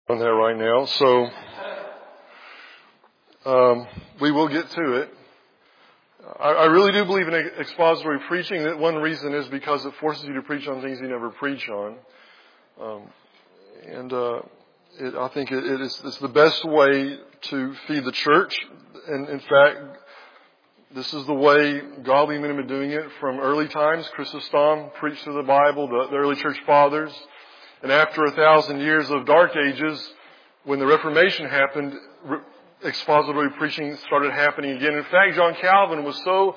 on there right now, so we will get to it. I really do believe in expository preaching. That one reason is because it forces you to preach on things you never preach on, I think it's the best way to feed the church. And in fact, this is the way godly men have been doing it from early times. Chrysostom preached through the Bible, the early church fathers. And after 1,000 years of dark ages, when the Reformation happened, expository preaching started happening again. In fact, John Calvin was so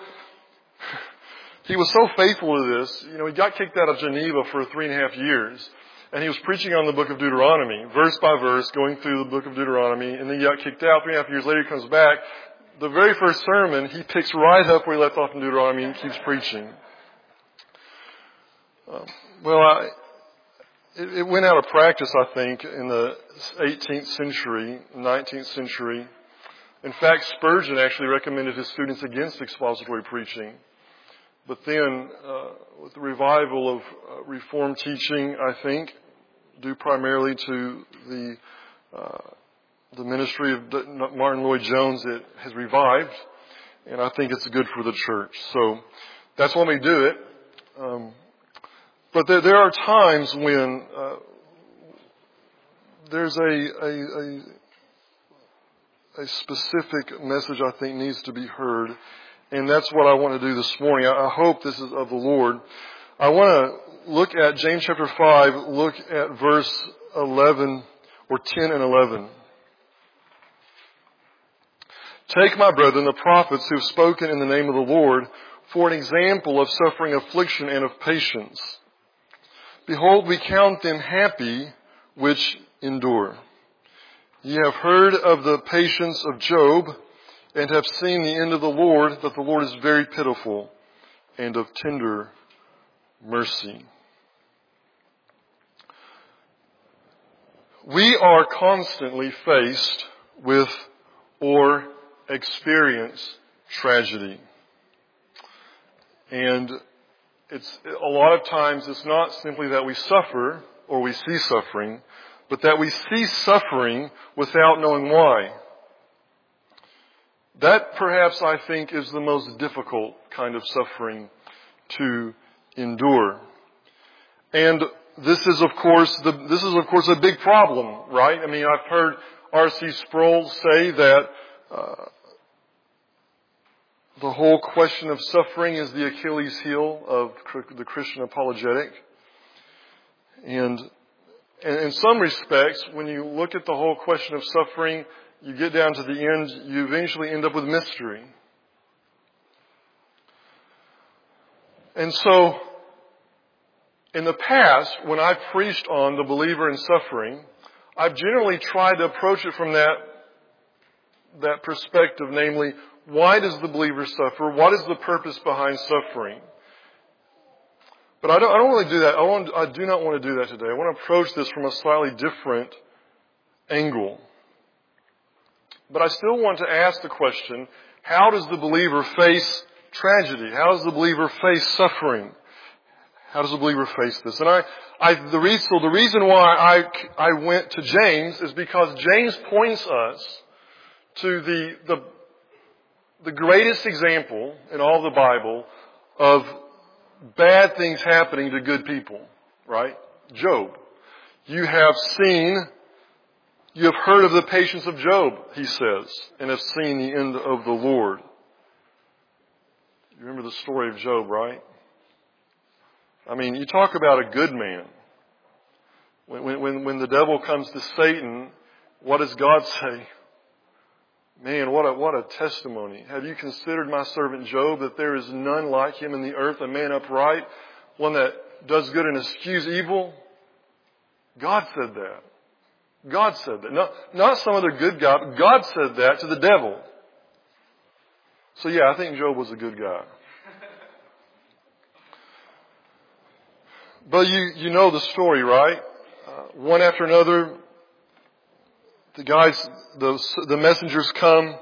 faithful to this. He got kicked out of Geneva for 3.5 years. And he was preaching on the book of Deuteronomy, verse by verse, going through the book of Deuteronomy. And then he got kicked out. 3.5 years later, he comes back. The very first sermon, he picks right up where he left off in Deuteronomy and keeps preaching. It went out of practice, I think, in the 18th century, 19th century. In fact, Spurgeon actually recommended his students against expository preaching. But then, with the revival of Reformed teaching, I think, due primarily to the ministry of Martin Lloyd-Jones, it has revived. And I think it's good for the church. So that's why we do it. But there are times when there's a specific message I think needs to be heard, and that's what I want to do this morning. I hope this is of the Lord. I want to look at James chapter 5, look at verse 11, or 10 and 11. Take, my brethren, the prophets who have spoken in the name of the Lord, for an example of suffering, affliction, and of patience. Behold, we count them happy which endure. Ye have heard of the patience of Job, and have seen the end of the Lord, that the Lord is very pitiful, and of tender mercy. We are constantly faced with or experience tragedy. And a lot of times it's not simply that we suffer or we see suffering, but that we see suffering without knowing why. That perhaps I think is the most difficult kind of suffering to endure. And this is of course a big problem, right? I mean, I've heard R.C. Sproul say that the whole question of suffering is the Achilles heel of the Christian apologetic. And in some respects, when you look at the whole question of suffering, you get down to the end, you eventually end up with mystery. And so, in the past, when I've preached on the believer in suffering, I've generally tried to approach it from that perspective, namely, why does the believer suffer? What is the purpose behind suffering? But I don't really do that. I do not want to do that today. I want to approach this from a slightly different angle. But I still want to ask the question, how does the believer face tragedy? How does the believer face suffering? How does the believer face this? And the reason why I went to James is because James points us to the greatest example in all the Bible of bad things happening to good people, right? Job. You have heard of the patience of Job, he says, and have seen the end of the Lord. You remember the story of Job, right? I mean, you talk about a good man. When the devil comes to Satan, what does God say? Man, what a testimony. Have you considered my servant Job, that there is none like him in the earth, a man upright, one that does good and eschews evil? God said that. God said that. Not some other good guy, but God said that to the devil. So yeah, I think Job was a good guy. But you know the story, right? One after another, the messengers come.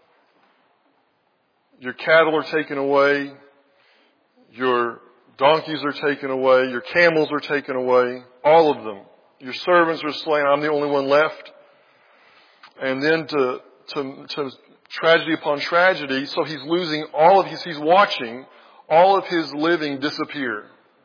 Your cattle are taken away. Your donkeys are taken away. Your camels are taken away. All of them. Your servants are slain. I'm the only one left. And then to tragedy upon tragedy, so he's losing he's watching all of his living disappear.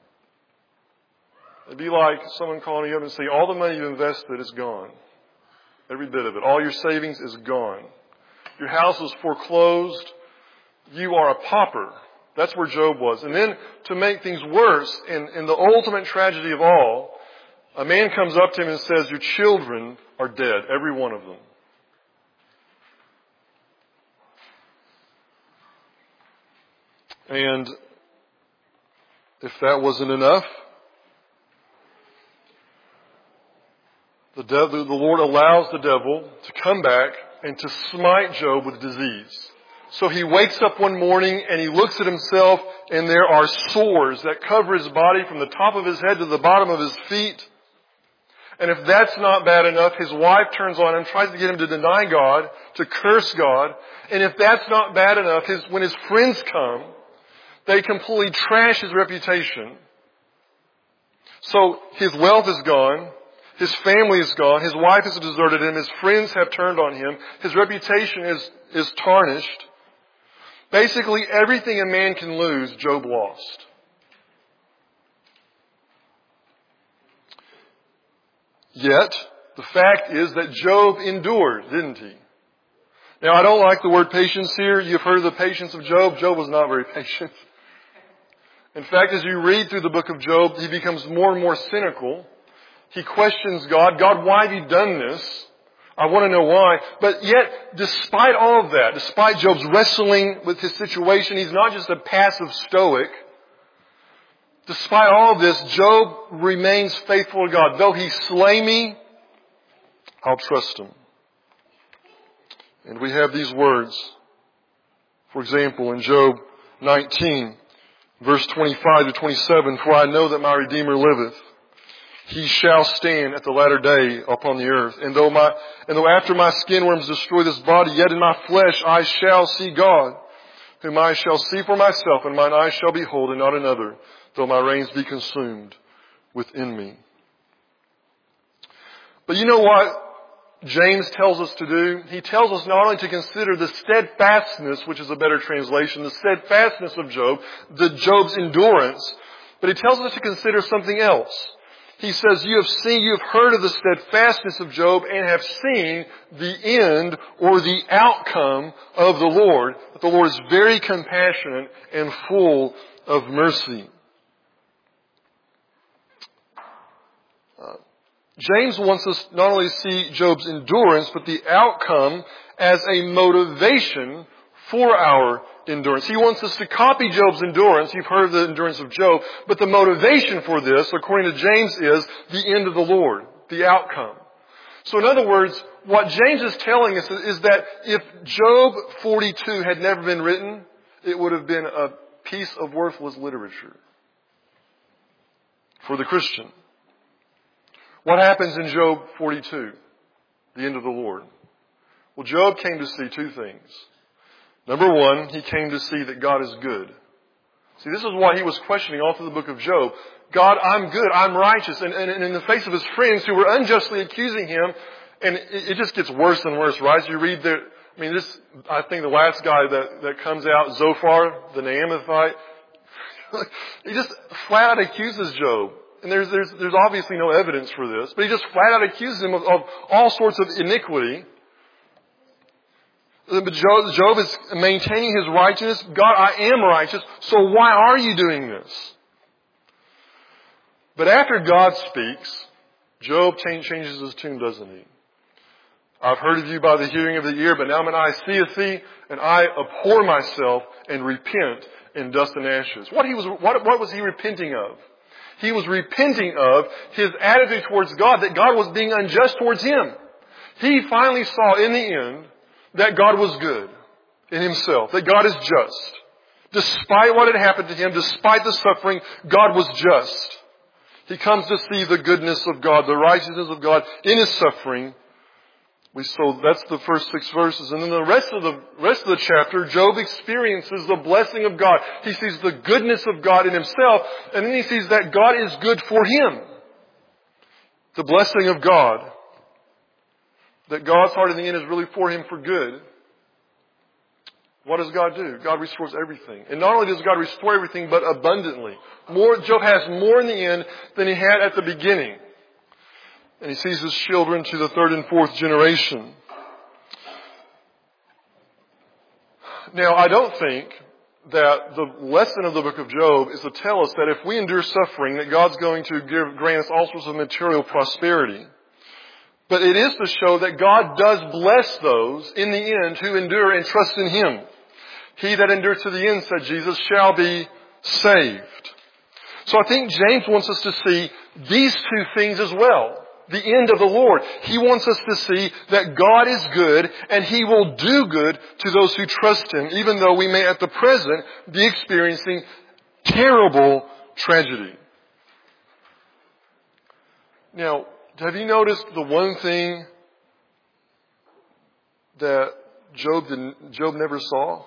It'd be like someone calling you up and saying, all the money you invested is gone. Every bit of it. All your savings is gone. Your house is foreclosed. You are a pauper. That's where Job was. And then to make things worse, in the ultimate tragedy of all, a man comes up to him and says, your children are dead, every one of them. And if that wasn't enough, the Lord allows the devil to come back and to smite Job with disease. So he wakes up one morning and he looks at himself and there are sores that cover his body from the top of his head to the bottom of his feet. And if that's not bad enough, his wife turns on him, tries to get him to deny God, to curse God. And if that's not bad enough, when his friends come, they completely trash his reputation. So his wealth is gone. His family is gone. His wife has deserted him. His friends have turned on him. His reputation is tarnished. Basically, everything a man can lose, Job lost. Yet, the fact is that Job endured, didn't he? Now, I don't like the word patience here. You've heard of the patience of Job. Job was not very patient. In fact, as you read through the book of Job, he becomes more and more cynical. He questions God. God, why have you done this? I want to know why. But yet, despite all of that, despite Job's wrestling with his situation, he's not just a passive stoic. Despite all of this, Job remains faithful to God. Though he slay me, I'll trust him. And we have these words. For example, in Job 19, verse 25 to 27, for I know that my Redeemer liveth. He shall stand at the latter day upon the earth. And though after my skin worms destroy this body, yet in my flesh I shall see God, whom I shall see for myself, and mine eyes shall behold, and not another, though my reins be consumed within me. But you know what James tells us to do? He tells us not only to consider the steadfastness, which is a better translation, the steadfastness of Job, Job's endurance, but he tells us to consider something else. He says, you have heard of the steadfastness of Job and have seen the end or the outcome of the Lord. That the Lord is very compassionate and full of mercy. James wants us not only to see Job's endurance, but the outcome as a motivation for our endurance. He wants us to copy Job's endurance. You've heard of the endurance of Job. But the motivation for this, according to James, is the end of the Lord, the outcome. So in other words, what James is telling us is that if Job 42 had never been written, it would have been a piece of worthless literature for the Christian. What happens in Job 42? The end of the Lord. Well, Job came to see two things. Number one, he came to see that God is good. See, this is what he was questioning all through the book of Job. God, I'm good, I'm righteous. And in the face of his friends who were unjustly accusing him, and it just gets worse and worse, right? As you read I think the last guy that comes out, Zophar, the Naamathite, he just flat out accuses Job. And there's obviously no evidence for this, but he just flat out accuses him of all sorts of iniquity. But Job is maintaining his righteousness. God, I am righteous, so why are you doing this? But after God speaks, Job changes his tune, doesn't he? I've heard of you by the hearing of the ear, but now mine eye seeth thee, and I abhor myself and repent in dust and ashes. What was he repenting of? He was repenting of his attitude towards God, that God was being unjust towards him. He finally saw in the end that God was good in himself, that God is just. Despite what had happened to him, despite the suffering, God was just. He comes to see the goodness of God, the righteousness of God in his suffering. So that's the first 6 verses. And then the rest of the chapter, Job experiences the blessing of God. He sees the goodness of God in himself, and then he sees that God is good for him. the blessing of God, that God's heart in the end is really for him for good, what does God do? God restores everything. And not only does God restore everything, but abundantly. Job has more in the end than he had at the beginning. And he sees his children to the third and fourth generation. Now, I don't think that the lesson of the book of Job is to tell us that if we endure suffering, that God's going to grant us all sorts of material prosperity. But it is to show that God does bless those in the end who endure and trust in Him. He that endures to the end, said Jesus, shall be saved. So I think James wants us to see these two things as well. The end of the Lord. He wants us to see that God is good and He will do good to those who trust Him, even though we may at the present be experiencing terrible tragedy. Now, have you noticed the one thing that Job never saw?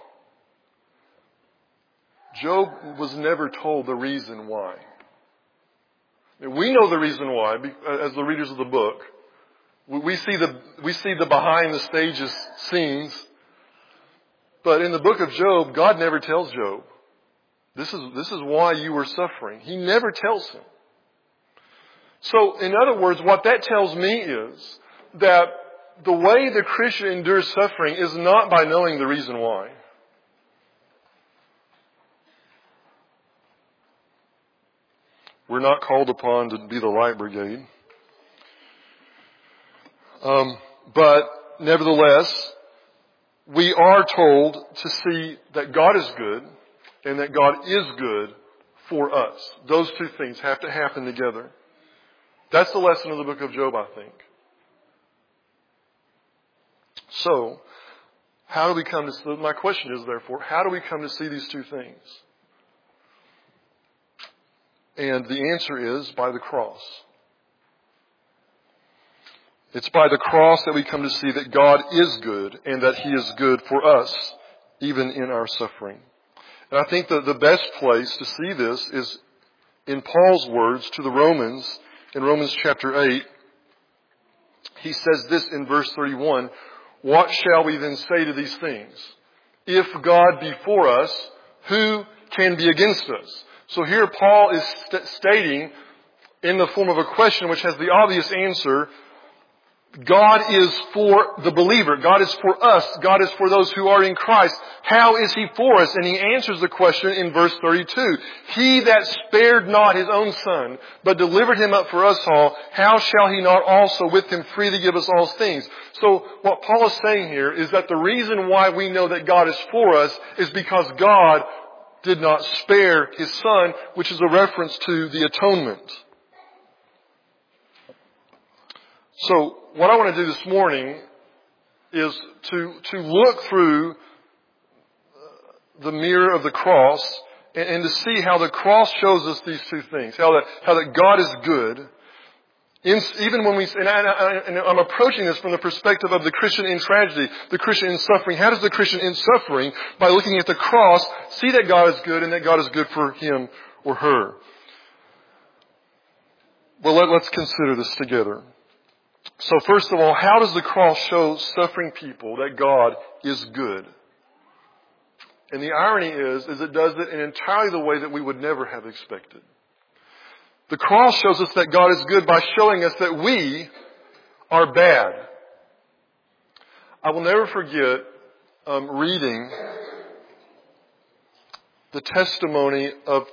Job was never told the reason why. We know the reason why, as the readers of the book. We see the behind the stages scenes. But in the book of Job, God never tells Job, this is why you were suffering. He never tells him. So, in other words, what that tells me is that the way the Christian endures suffering is not by knowing the reason why. We're not called upon to be the light brigade. But nevertheless, we are told to see that God is good and that God is good for us. Those two things have to happen together. That's the lesson of the book of Job, I think. So, how do we come to, my question is therefore, how do we come to see these two things? And the answer is by the cross. It's by the cross that we come to see that God is good and that He is good for us, even in our suffering. And I think that the best place to see this is in Paul's words to the Romans, in Romans chapter 8. He says this in verse 31, "What shall we then say to these things? If God be for us, who can be against us?" So here Paul is stating in the form of a question which has the obvious answer, God is for the believer. God is for us. God is for those who are in Christ. How is He for us? And he answers the question in verse 32. "He that spared not His own Son, but delivered Him up for us all, how shall He not also with Him freely give us all things?" So what Paul is saying here is that the reason why we know that God is for us is because God did not spare His Son, which is a reference to the atonement. So, what I want to do this morning is to look through the mirror of the cross and to see how the cross shows us these two things. How that God is good. Even when I'm approaching this from the perspective of the Christian in tragedy, the Christian in suffering. How does the Christian in suffering, by looking at the cross, see that God is good and that God is good for him or her? Well, let's consider this together. So first of all, how does the cross show suffering people that God is good? And the irony is it does it in entirely the way that we would never have expected. The cross shows us that God is good by showing us that we are bad. I will never forget reading the testimony of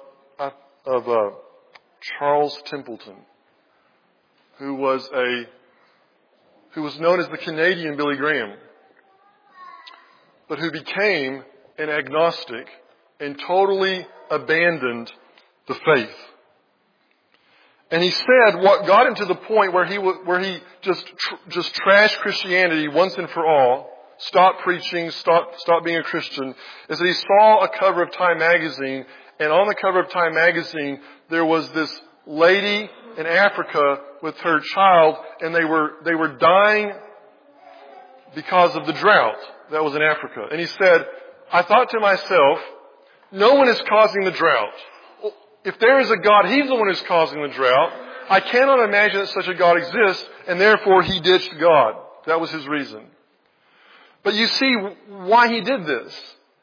Charles Templeton, who was known as the Canadian Billy Graham, but who became an agnostic and totally abandoned the faith. And he said what got him to the point where he just trashed Christianity once and for all, stopped preaching, stopped being a Christian, is that he saw a cover of Time magazine, and on the cover of Time magazine there was this lady in Africa with her child, and they were dying because of the drought that was in Africa. And he said, "I thought to myself, no one is causing the drought. If there is a God, He's the one who's causing the drought. I cannot imagine that such a God exists, and therefore he ditched God. That was his reason. But you see why he did this.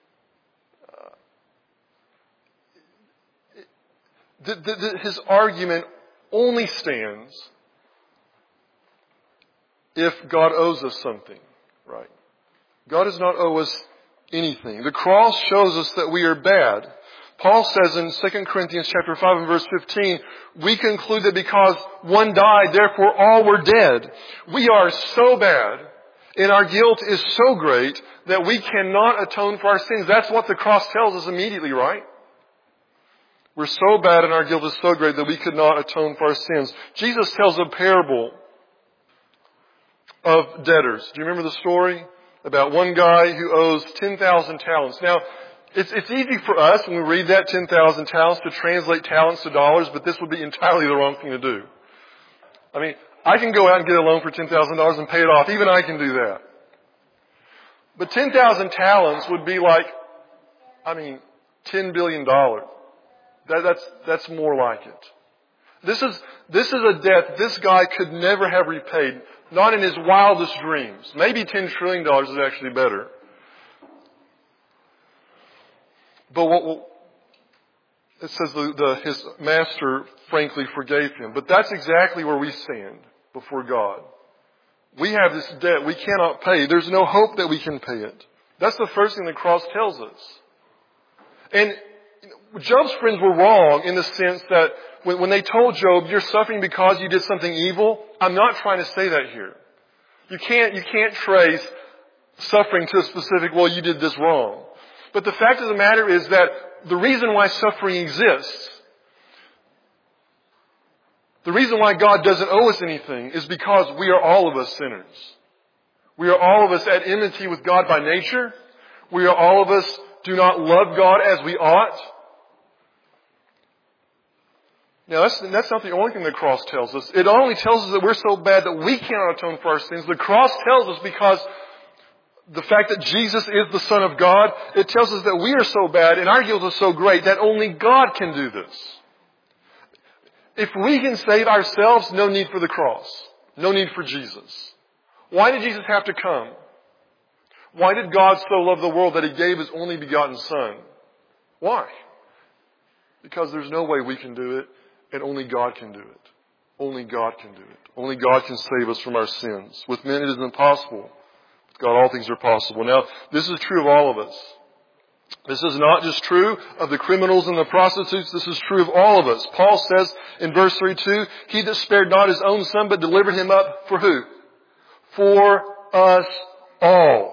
His argument only stands if God owes us something, right? God does not owe us anything. The cross shows us that we are bad. Paul says in 2 Corinthians chapter 5 and verse 15, we conclude that because one died, therefore all were dead. We are so bad, and our guilt is so great that we cannot atone for our sins. That's what the cross tells us immediately, right? We're so bad and our guilt is so great that we could not atone for our sins. Jesus tells a parable of debtors. Do you remember the story about one guy who owes 10,000 talents? Now, it's easy for us when we read that 10,000 talents to translate talents to dollars, but this would be entirely the wrong thing to do. I mean, I can go out and get a loan for $10,000 and pay it off. Even I can do that. But 10,000 talents would be like, $10 billion. That's more like it. This is a debt this guy could never have repaid, not in his wildest dreams. Maybe $10 trillion is actually better. But it says his master frankly forgave him. But that's exactly where we stand before God. We have this debt we cannot pay. There's no hope that we can pay it. That's the first thing the cross tells us. And Job's friends were wrong in the sense that when they told Job, you're suffering because you did something evil, I'm not trying to say that here. You can't trace suffering to a specific, well, you did this wrong. But the fact of the matter is that the reason why suffering exists, the reason why God doesn't owe us anything is because we are all of us sinners. We are all of us at enmity with God by nature. We are all of us do not love God as we ought. Now, that's not the only thing the cross tells us. It only tells us that we're so bad that we cannot atone for our sins. The cross tells us because the fact that Jesus is the Son of God, it tells us that we are so bad and our guilt is so great that only God can do this. If we can save ourselves, no need for the cross. No need for Jesus. Why did Jesus have to come? Why did God so love the world that He gave His only begotten Son? Why? Because there's no way we can do it, and only God can do it. Only God can do it. Only God can save us from our sins. With men it is impossible. With God all things are possible. Now, this is true of all of us. This is not just true of the criminals and the prostitutes. This is true of all of us. Paul says in verse 32, He that spared not His own Son, but delivered Him up for who? For us all.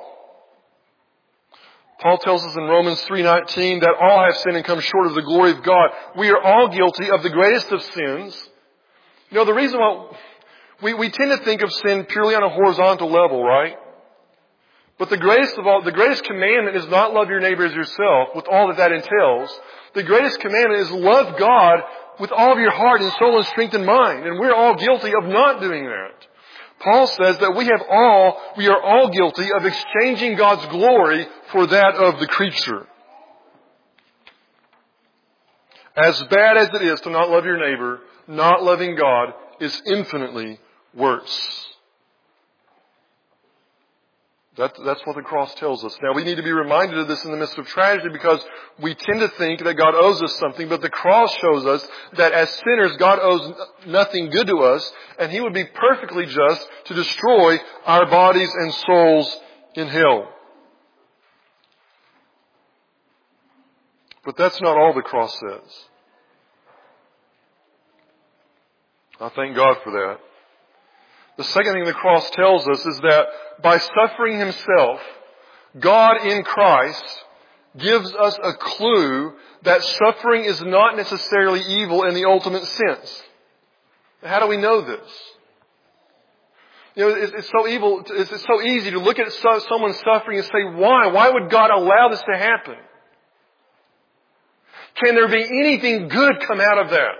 Paul tells us in Romans 3:19 that all have sinned and come short of the glory of God. We are all guilty of the greatest of sins. You know, the reason why we tend to think of sin purely on a horizontal level, right? But the greatest of all, the greatest commandment is not love your neighbor as yourself, with all that entails. The greatest commandment is love God with all of your heart and soul and strength and mind. And we're all guilty of not doing that. Paul says that we are all guilty of exchanging God's glory for that of the creature. As bad as it is to not love your neighbor, not loving God is infinitely worse. That's what the cross tells us. Now, we need to be reminded of this in the midst of tragedy because we tend to think that God owes us something, but the cross shows us that as sinners, God owes nothing good to us, and He would be perfectly just to destroy our bodies and souls in hell. But that's not all the cross says. I thank God for that. The second thing the cross tells us is that by suffering Himself, God in Christ gives us a clue that suffering is not necessarily evil in the ultimate sense. How do we know this? You know, it's so easy to look at someone suffering and say, why? Why would God allow this to happen? Can there be anything good come out of that?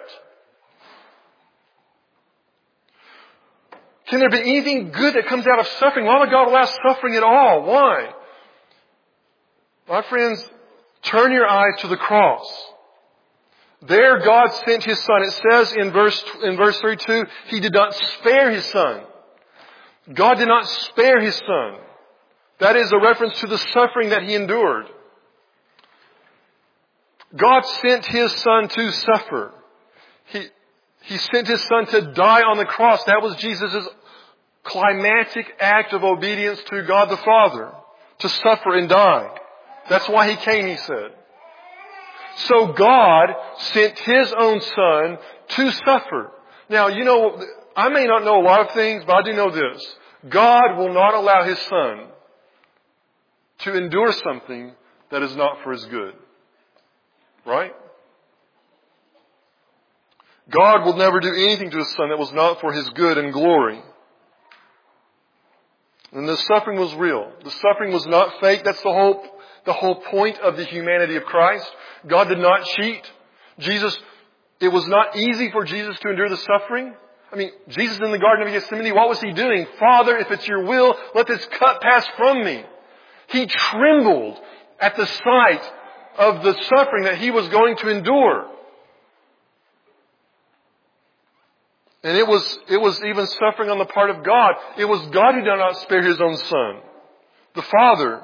Can there be anything good that comes out of suffering? Why would God allow suffering at all? Why? My friends, turn your eyes to the cross. There God sent His Son. It says in verse 32, He did not spare His Son. God did not spare His Son. That is a reference to the suffering that He endured. God sent His Son to suffer. He sent His Son to die on the cross. That was Jesus' climactic act of obedience to God the Father. To suffer and die. That's why He came, He said. So God sent His own Son to suffer. Now, you know, I may not know a lot of things, but I do know this. God will not allow His Son to endure something that is not for His good. Right? God will never do anything to His Son that was not for His good and glory. And the suffering was real. The suffering was not fake. That's the whole point of the humanity of Christ. God did not cheat. It was not easy for Jesus to endure the suffering. I mean, Jesus in the Garden of Gethsemane, what was He doing? Father, if it's your will, let this cup pass from me. He trembled at the sight of the suffering that He was going to endure. And it was even suffering on the part of God. It was God who did not spare His own Son. The Father.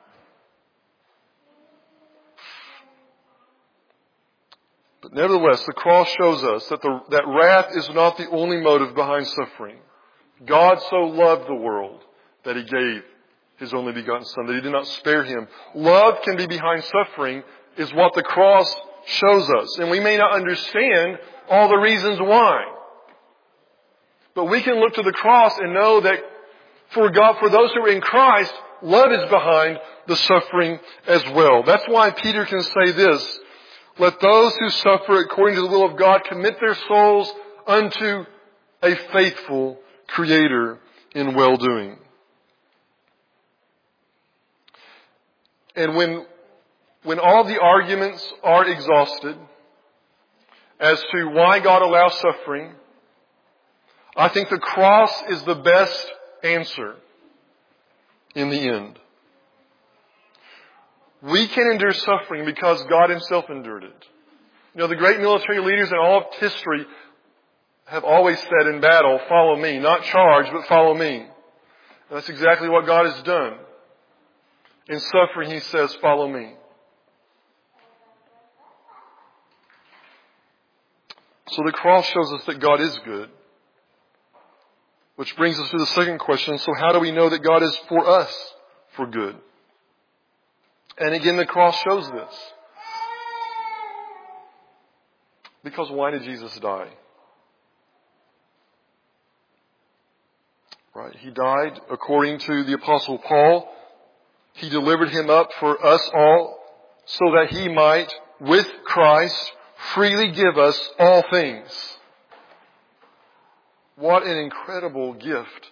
But nevertheless, the cross shows us that wrath is not the only motive behind suffering. God so loved the world that He gave His only begotten Son, that He did not spare Him. Love can be behind suffering is what the cross shows us. And we may not understand all the reasons why. But we can look to the cross and know that for those who are in Christ, love is behind the suffering as well. That's why Peter can say this, let those who suffer according to the will of God commit their souls unto a faithful Creator in well-doing. And when all the arguments are exhausted as to why God allows suffering, I think the cross is the best answer in the end. We can endure suffering because God Himself endured it. You know, the great military leaders in all of history have always said in battle, follow me. Not charge, but follow me. And that's exactly what God has done. In suffering, He says, follow me. So the cross shows us that God is good. Which brings us to the second question. So how do we know that God is for us for good? And again, the cross shows this. Because why did Jesus die? Right? He died according to the Apostle Paul. He delivered Him up for us all so that He might, with Christ, freely give us all things. What an incredible gift.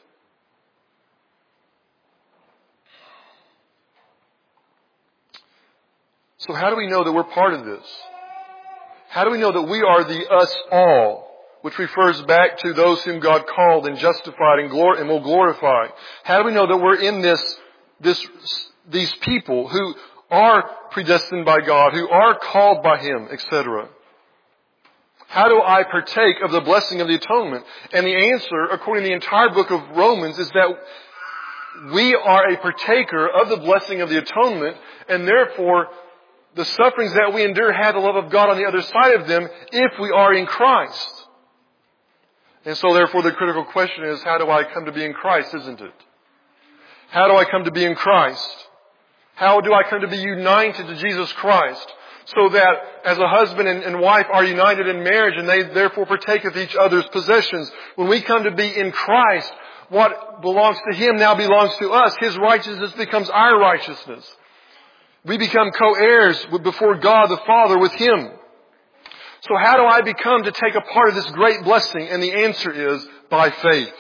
So how do we know that we're part of this? How do we know that we are the us all, which refers back to those whom God called and justified and will glorify? How do we know that we're in these people who are predestined by God, who are called by Him, etc.? How do I partake of the blessing of the atonement? And the answer, according to the entire book of Romans, is that we are a partaker of the blessing of the atonement, and therefore the sufferings that we endure have the love of God on the other side of them if we are in Christ. And so therefore the critical question is, how do I come to be in Christ, isn't it? How do I come to be in Christ? How do I come to be united to Jesus Christ? So that as a husband and wife are united in marriage and they therefore partake of each other's possessions. When we come to be in Christ, what belongs to Him now belongs to us. His righteousness becomes our righteousness. We become co-heirs before God the Father with Him. So how do I become to take a part of this great blessing? And the answer is by faith.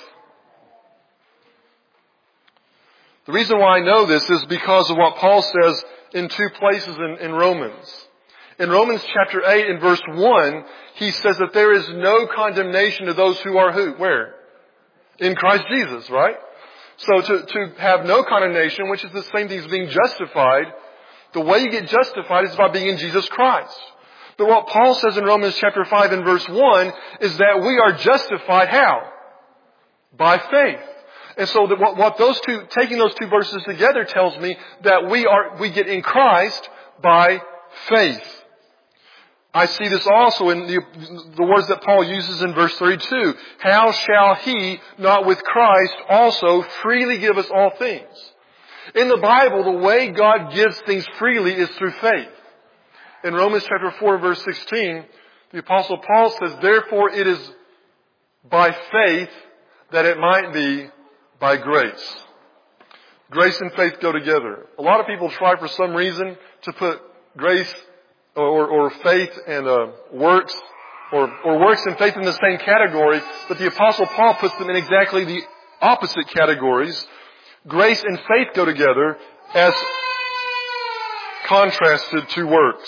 The reason why I know this is because of what Paul says in two places in Romans. In Romans chapter 8 and verse 1, he says that there is no condemnation to those who are who? Where? In Christ Jesus, right? So to have no condemnation, which is the same thing as being justified, the way you get justified is by being in Jesus Christ. But what Paul says in Romans chapter 5 and verse 1 is that we are justified how? By faith. And so taking those two verses together tells me that we get in Christ by faith. I see this also in the words that Paul uses in verse 32. How shall he not with Christ also freely give us all things? In the Bible, the way God gives things freely is through faith. In Romans chapter 4 verse 16, the Apostle Paul says, therefore it is by faith that it might be by grace. Grace and faith go together. A lot of people try for some reason to put grace or faith and works or works and faith in the same category, but the Apostle Paul puts them in exactly the opposite categories. Grace and faith go together as contrasted to works.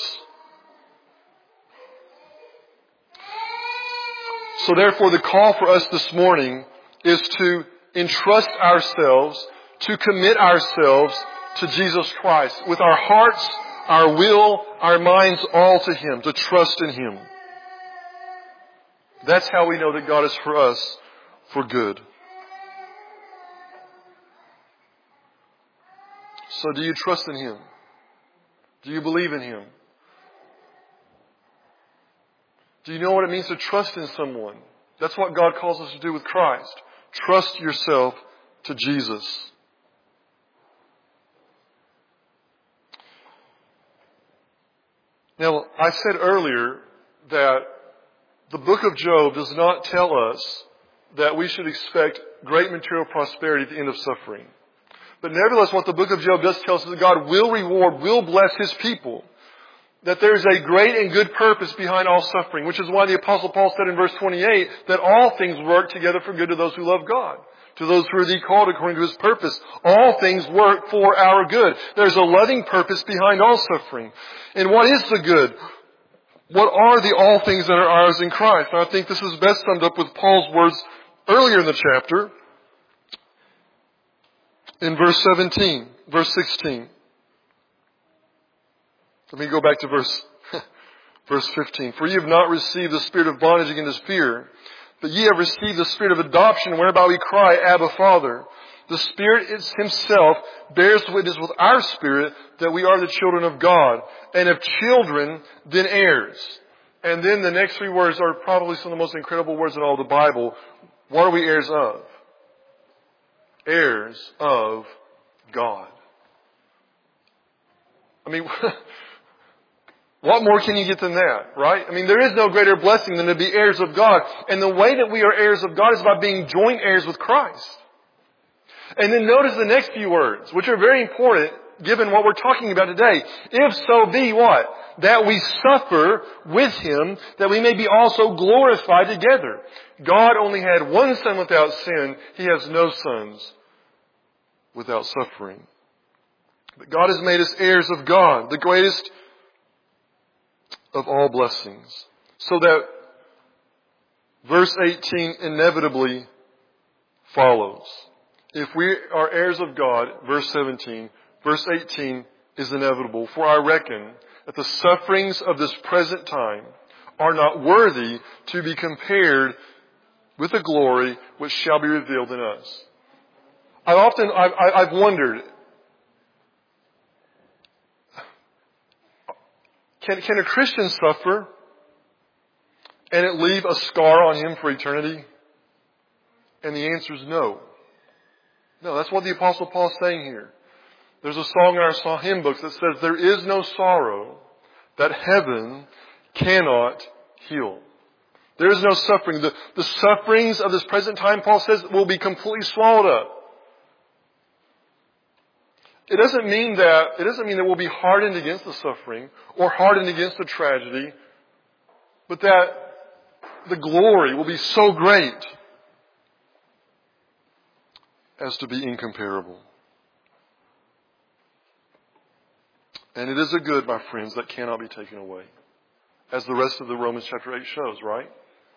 So therefore the call for us this morning is to entrust ourselves, to commit ourselves to Jesus Christ with our hearts, our will, our minds, all to Him, to trust in Him. That's how we know that God is for us for good. So do you trust in Him? Do you believe in Him? Do you know what it means to trust in someone? That's what God calls us to do with Christ. Trust yourself to Jesus. Now, I said earlier that the book of Job does not tell us that we should expect great material prosperity at the end of suffering. But nevertheless, what the book of Job does tell us is that God will reward, will bless His people. That there is a great and good purpose behind all suffering, which is why the Apostle Paul said in verse 28 that all things work together for good to those who love God. To those who are called according to His purpose. All things work for our good. There's a loving purpose behind all suffering. And what is the good? What are the all things that are ours in Christ? And I think this is best summed up with Paul's words earlier in the chapter. In verse 16. Let me go back to verse 15. For ye have not received the spirit of bondage again to fear, but ye have received the spirit of adoption, whereby we cry, Abba, Father. The Spirit Himself bears witness with our spirit that we are the children of God. And if children, then heirs. And then the next three words are probably some of the most incredible words in all the Bible. What are we heirs of? Heirs of God. I mean, what more can you get than that, right? I mean, there is no greater blessing than to be heirs of God. And the way that we are heirs of God is by being joint heirs with Christ. And then notice the next few words, which are very important given what we're talking about today. If so be what? That we suffer with Him, that we may be also glorified together. God only had one Son without sin. He has no sons without suffering. But God has made us heirs of God, the greatest of all blessings. So that verse 18 inevitably follows. If we are heirs of God, verse 17, verse 18 is inevitable. For I reckon that the sufferings of this present time are not worthy to be compared with the glory which shall be revealed in us. I've wondered, can a Christian suffer and it leave a scar on him for eternity? And the answer is no. No, that's what the Apostle Paul is saying here. There's a song in our hymn books that says, there is no sorrow that heaven cannot heal. There is no suffering. The sufferings of this present time, Paul says, will be completely swallowed up. It doesn't mean that we'll be hardened against the suffering or hardened against the tragedy, but that the glory will be so great as to be incomparable. And it is a good, my friends, that cannot be taken away. As the rest of the Romans chapter 8 shows, right?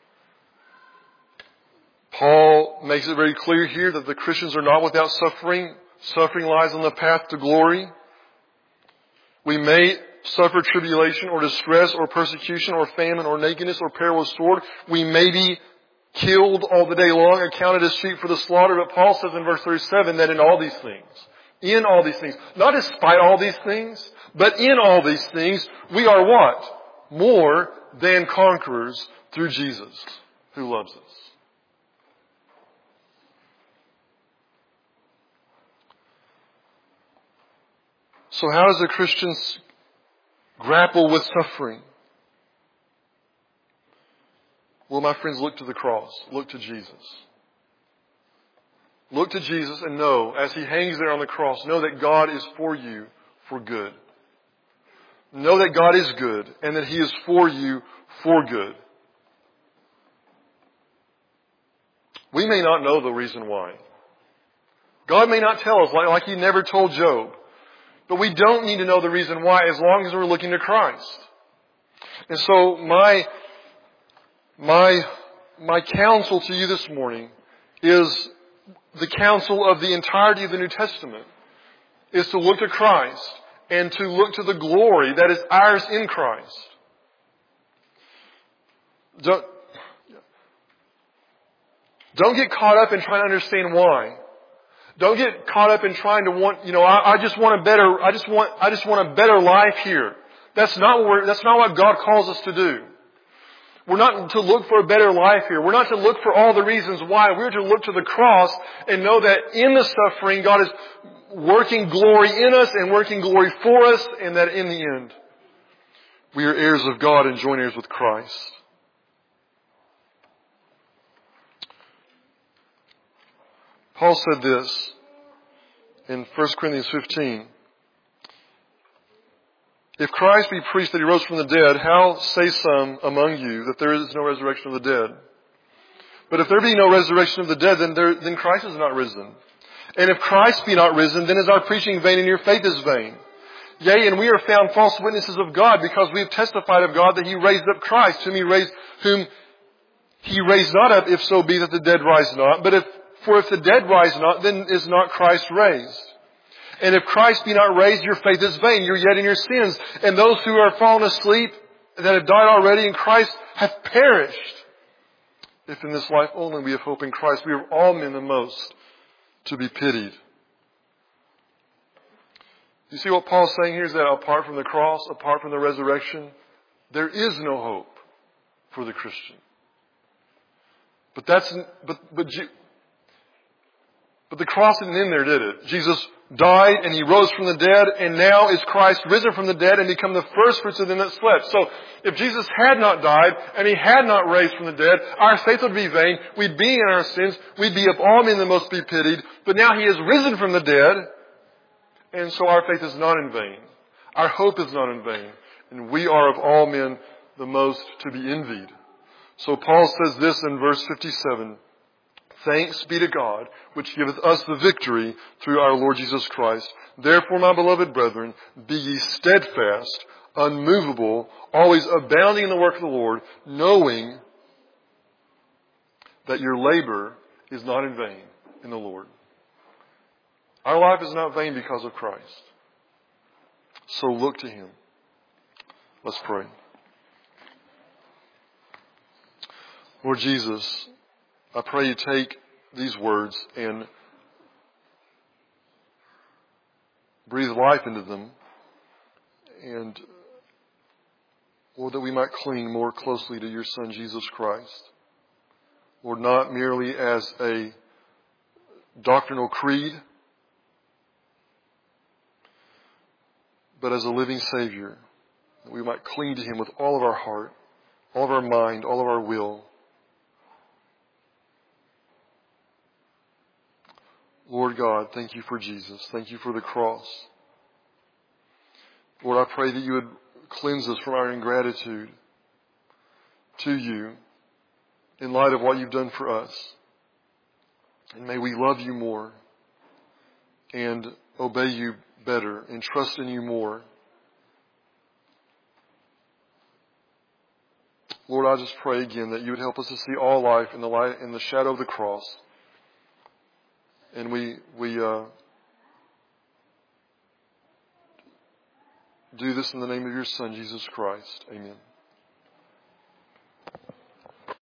Paul makes it very clear here that the Christians are not without suffering. Suffering lies on the path to glory. We may suffer tribulation or distress or persecution or famine or nakedness or peril of sword. We may be killed all the day long, accounted as sheep for the slaughter. But Paul says in verse 37 that in all these things, not despite all these things, but in all these things, we are what? More than conquerors through Jesus who loves us. So how does a Christian grapple with suffering? Well, my friends, look to the cross. Look to Jesus. Look to Jesus and know, as He hangs there on the cross, know that God is for you for good. Know that God is good and that He is for you for good. We may not know the reason why. God may not tell us, like He never told Job. But we don't need to know the reason why as long as we're looking to Christ. And so my counsel to you this morning is the counsel of the entirety of the New Testament, is to look to Christ and to look to the glory that is ours in Christ. Don't get caught up in trying to understand why. Don't get caught up in trying to want, I just want a better life here. That's not what God calls us to do. We're not to look for a better life here. We're not to look for all the reasons why. We're to look to the cross and know that in the suffering, God is working glory in us and working glory for us, and that in the end, we are heirs of God and joint heirs with Christ. Paul said this in 1 Corinthians 15. If Christ be preached that He rose from the dead, how say some among you that there is no resurrection of the dead? But if there be no resurrection of the dead, then Christ is not risen. And if Christ be not risen, then is our preaching vain and your faith is vain. Yea, and we are found false witnesses of God, because we have testified of God that He raised up Christ, whom He raised not up, if so be that the dead rise not. But if the dead rise not, then is not Christ raised. And if Christ be not raised, your faith is vain. You're yet in your sins. And those who are fallen asleep, that have died already in Christ, have perished. If in this life only we have hope in Christ, we are all men the most to be pitied. You see what Paul's saying here is that apart from the cross, apart from the resurrection, there is no hope for the Christian. But the cross didn't end there, did it? Jesus died and He rose from the dead, and now is Christ risen from the dead and become the first fruits of them that slept. So if Jesus had not died and He had not raised from the dead, our faith would be vain. We'd be in our sins. We'd be of all men the most be pitied. But now He is risen from the dead, and so our faith is not in vain. Our hope is not in vain. And we are of all men the most to be envied. So Paul says this in verse 57. Thanks be to God, which giveth us the victory through our Lord Jesus Christ. Therefore, my beloved brethren, be ye steadfast, unmovable, always abounding in the work of the Lord, knowing that your labor is not in vain in the Lord. Our life is not vain because of Christ. So look to Him. Let's pray. Lord Jesus, I pray You take these words and breathe life into them, and Lord, that we might cling more closely to Your Son, Jesus Christ. Lord, not merely as a doctrinal creed, but as a living Savior, that we might cling to Him with all of our heart, all of our mind, all of our will. Lord God, thank You for Jesus. Thank You for the cross. Lord, I pray that You would cleanse us from our ingratitude to You in light of what You've done for us. And may we love You more and obey You better and trust in You more. Lord, I just pray again that You would help us to see all life in the shadow of the cross. And we do this in the name of your Son, Jesus Christ. Amen.